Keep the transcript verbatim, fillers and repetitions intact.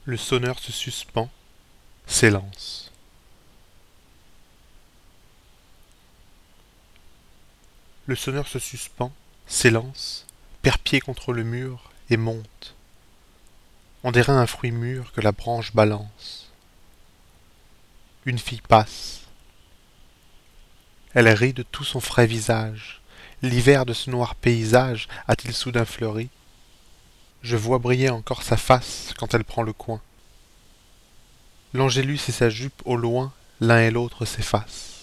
Le sonneur se suspend, s'élance. Le sonneur se suspend, s'élance, perd pied contre le mur et monte. On dirait un fruit mûr que la branche balance. Une fille passe. Elle rit de tout son frais visage. L'hiver de ce noir paysage a-t-il soudain fleuri? Je vois briller encore sa face quand elle prend le coin. L'angélus et sa jupe au loin, l'un et l'autre s'effacent.